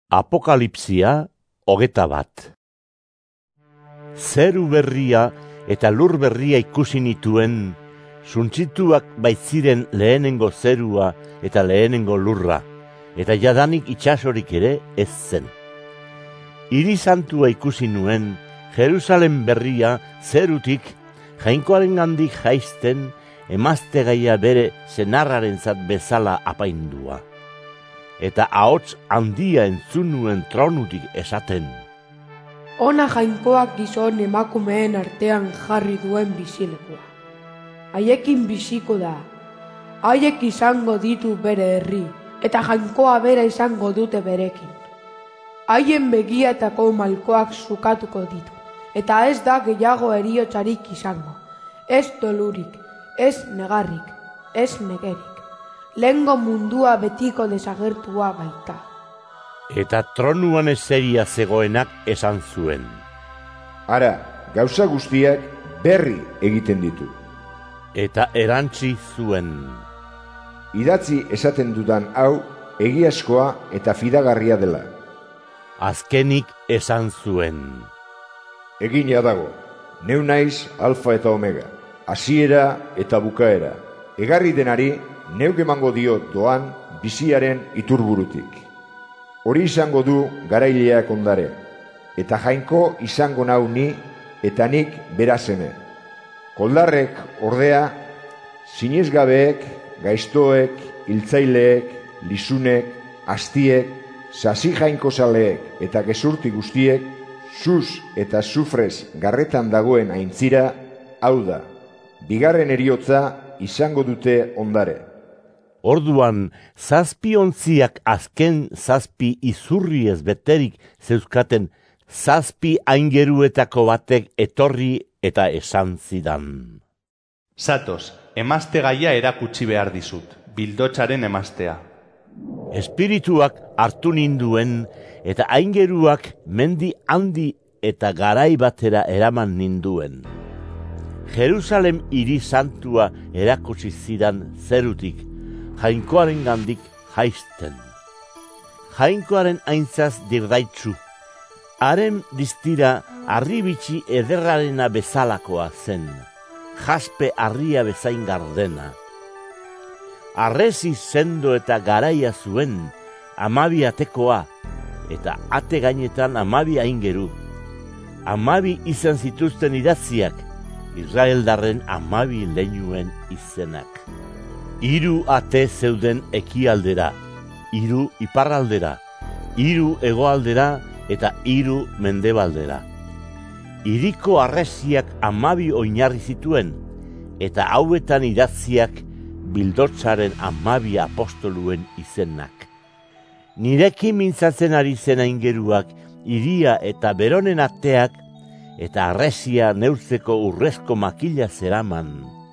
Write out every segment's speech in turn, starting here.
Apokalipsia 21. Zeru berria eta lur berria ikusi nituen, suntsituak baitziren lehenengo zerua eta lehenengo lurra, eta jadanik itsasorik ere ez zen. Hiri santua ikusi nuen, Jerusalem berria zerutik, jainkoarengandik jaisten, emaztegaia bere senarrarentzat bezala apaindua. Eta ahots handia entzun nuen tronutik esaten: Ona jainkoak gizon emakumeen artean jarri duen bizilekua. Haiekin biziko da, haiek izango ditu bere herri, eta jainkoa bera izango dute berekin. Haien begietako malkoak sukatuko ditu, eta ez da gehiago heriotzarik izango, ez dolurik, ez negarrik, ez negerik. Lehengo mundua betiko desagertua baita. Eta tronuan eseria zegoenak esan zuen: Ara, gauza guztiak berri egiten ditu. Eta erantzi zuen: Idatzi esaten dudan hau egiazkoa eta fidagarria dela. Azkenik esan zuen: Egina dago, neu naiz alfa eta omega, hasiera eta bukaera. Egarri denari neuk emango dio doan biziaren iturburutik. Hori izango du garaileak ondare, eta jainko izango nau ni eta nik berazene. Koldarrek ordea, sinesgabeek, gaiztoek, hiltzaileek, lizunek, astiek, sasi jainkozaleek eta gezurti guztiek, sus eta sufrez garretan dagoen aintzira, hau da, bigarren heriotza izango dute ondare. Orduan, 7 ontziak azken 7 izurriez beterik zeuzkaten 7 aingeruetako batek etorri eta esan zidan: Zatoz, emaztegaia erakutsi behar dizut, bildotzaren emaztea. Espirituak hartu ninduen eta aingeruak mendi handi eta garai batera eraman ninduen. Jerusalem hiri santua erakutsi zidan zerutik, jainkoarengandik jaisten. Jainkoaren aintzaz dirdaitzu, haren distira harribitxi ederrarena bezalakoa zen, jaspe harria bezain gardena. Arrezi sendo eta garaia zuen, 12 atekoa, eta ate gainetan 12 aingeru. 12 izan zituzten idatziak, Israeldarren 12 leinuen izenak. 3 ate zeuden ekialdera, 3 iparraldera, 3 hegoaldera eta 3 mendebaldera. Hiriko arresiak 12 oinarri zituen, eta hauetan idatziak bildotzaren 12 apostoluen izenak. Nirekin mintzatzen ari zen aingeruak hiria eta beronen ateak eta arresia neurtzeko urrezko makila zeraman.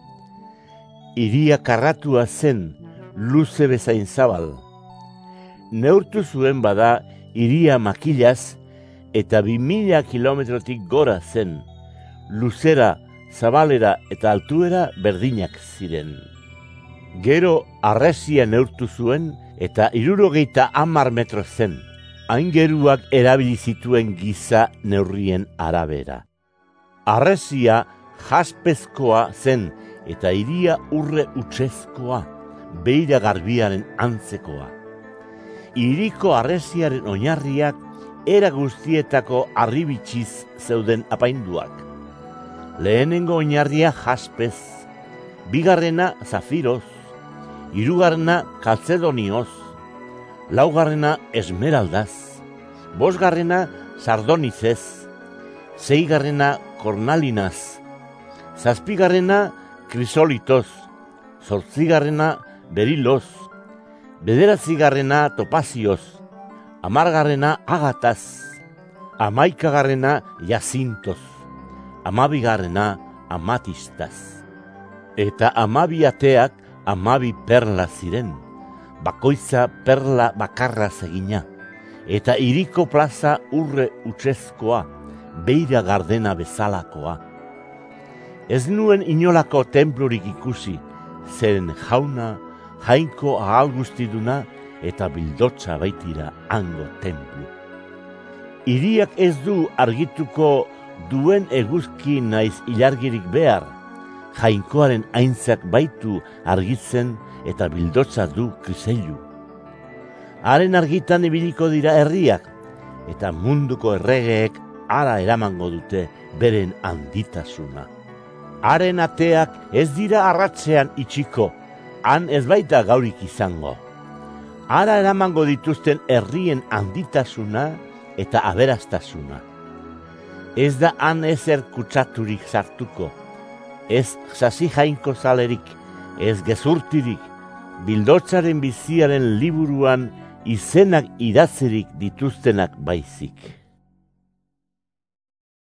Hiria karratua zen, luze bezain zabal. Neurtu zuen bada hiria makilaz eta 2000 kilometrotik gora zen, luzera, zabalera eta altuera berdinak ziren. Gero arresia neurtu zuen eta 70 metro zen, aingeruak erabili zituen giza neurrien arabera. Arresia jaspezkoa zen eta hiria urre utzezkoa, beira garbiaren antzekoa. Hiriko arresiaren oinarriak era guztietako harribitxiz zeuden apainduak. Lehenengo oinarria jaspez, bigarrena zafiroz, hirugarrena kaltzedonioz, laugarrena esmeraldaz, 5. sardonizez, 6. kornalinaz, 7. krisolitoz, 8. beriloz, 9. topazioz, 10. agataz, 11. jazintoz, 12. amatistaz. Eta 12 ateak 12 perla ziren, bakoitza perla bakarra egina, eta hiriko plaza urre utzezkoa, beira gardena bezalakoa. Ez nuen inolako tenplurik ikusi, zeren jauna, jainko ahal guztiduna eta bildotza baitira hango templu. Hiriak ez du argituko duen eguzki naiz ilargirik behar, jainkoaren aintzak baitu argitzen eta bildotza du kriseilu. Haren argitan ibiliko dira herriak, eta munduko erregeek ara eramango dute beren handitasuna. Haren ateak ez dira arratzean itxiko, han ez baita gaurik izango. Ara eramango dituzten herrien handitasuna eta aberastasuna. Ez da han ezer kutsaturik sartuko, ez sasi jainko zalerik, ez gezurtirik, bildotzaren biziaren liburuan izenak idatzerik dituztenak baizik.